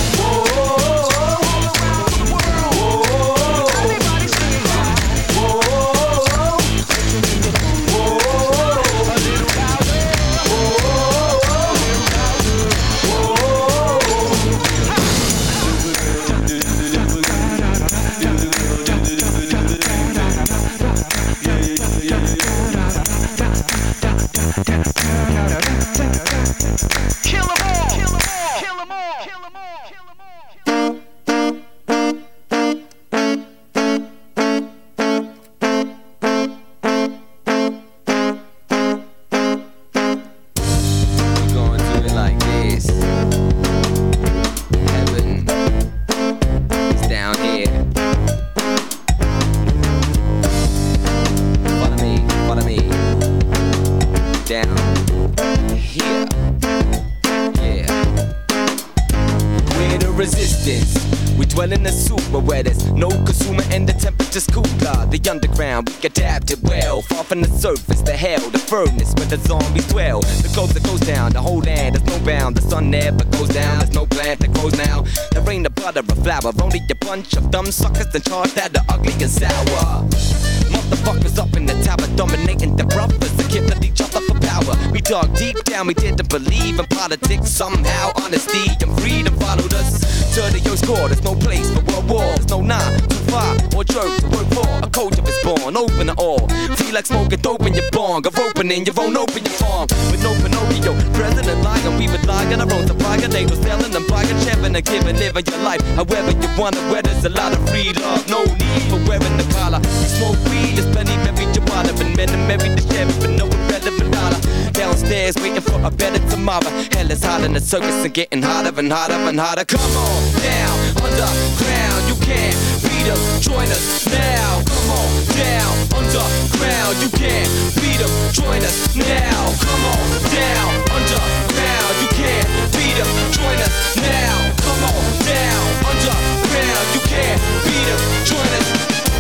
In the super where there's no consumer and the temperature's cooler. The underground, we adapted well. Far from the surface, the hell, the furnace where the zombies dwell. The closer goes down, the whole land is no bound. The sun never goes down, there's no plant that grows now. There ain't a butter or flower, only a bunch of dumb suckers that charge that are ugly and sour. Motherfuckers up in the tower, dominating the brothers that killing each other for power. We dug deep down, we didn't believe in politics. Somehow, honesty and freedom followed us to the Yo's core. There's no place for world war. There's no nine to five or jerk to work for. A culture is born, open it all. Feel like smoking dope in your bong, of opening your own, open your farm. With no Pinocchio, President Lion, we would lie on our own supply. They was selling and buying, champing and giving, living your life however you want it. Where there's a lot of free love, no need for wearing the collar. We smoke weed, it's plenty very Jabata. Been men and married the Chevy, but no irrelevant dollar. Downstairs waiting for a better tomorrow. Hell is hot in the circus and getting hotter and hotter and hotter. Come on down, underground, you can't beat us. Join us now. Come on down, underground, you can't beat us. Join us now. Come on down, underground, you can't beat us. Join us now. Come on down, underground, you can't beat us. Join us.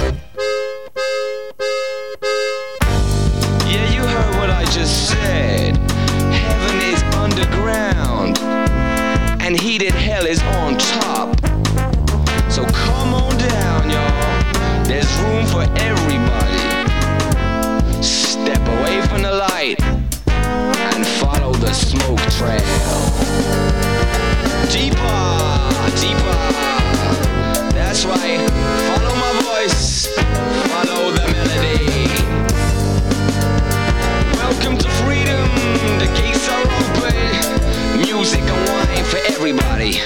Yeah, you heard what I just said. Heaven is underground, and heated hell is on top. So come on down, y'all. There's room for everybody. Step away from the light and follow the smoke trail. Deeper, deeper. That's right. Follow my voice. Follow the melody. Welcome to freedom. The gates are open. Music and wine for everybody.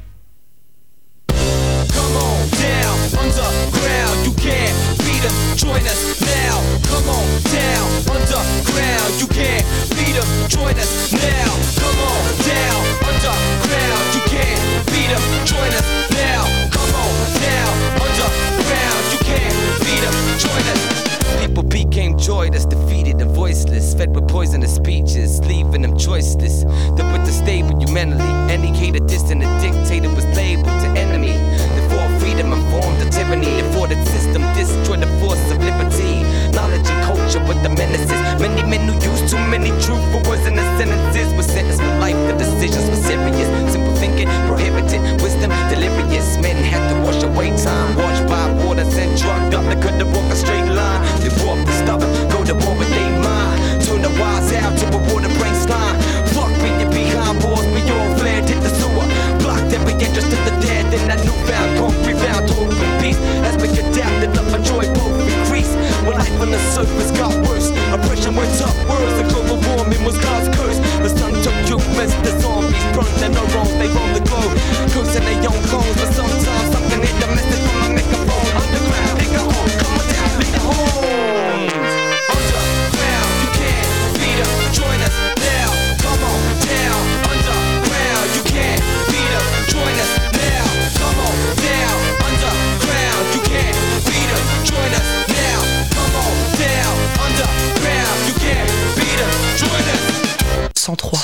Come on down, underground. You can't beat them. Join us now. Come on down, underground. You can't beat them. Join us now. Come on down, underground. You can't beat them. Join us now. Come on down, underground. You can't beat them. Join us. People became joyless, defeated and voiceless, fed with poisonous speeches, leaving them choiceless. Then with the stable humanity, any hater, distant, a dictator was labeled to enemy. They fought freedom and formed a tyranny. They fought its system, destroyed the force of liberty. Knowledge and culture with the menaces. Many men who used too many truthful words in the sentences were sentenced for life. The decisions were serious. Simple thinking prohibited, wisdom delirious. Men had to wash away time, washed by waters and drugged up. They couldn't walk a straight line. They walk the stubborn, go to war with they mind. Turn the wise out to a water brain slime. Fuck being behind bars, we all fled, hit the sewer. Blocked every entrance to the dead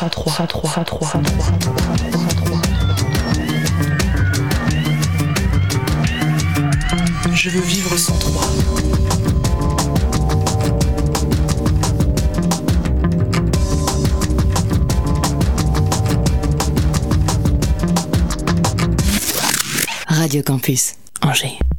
trois, trois, trois, trois, trois. Je veux vivre sans toi. Radio Campus Angers.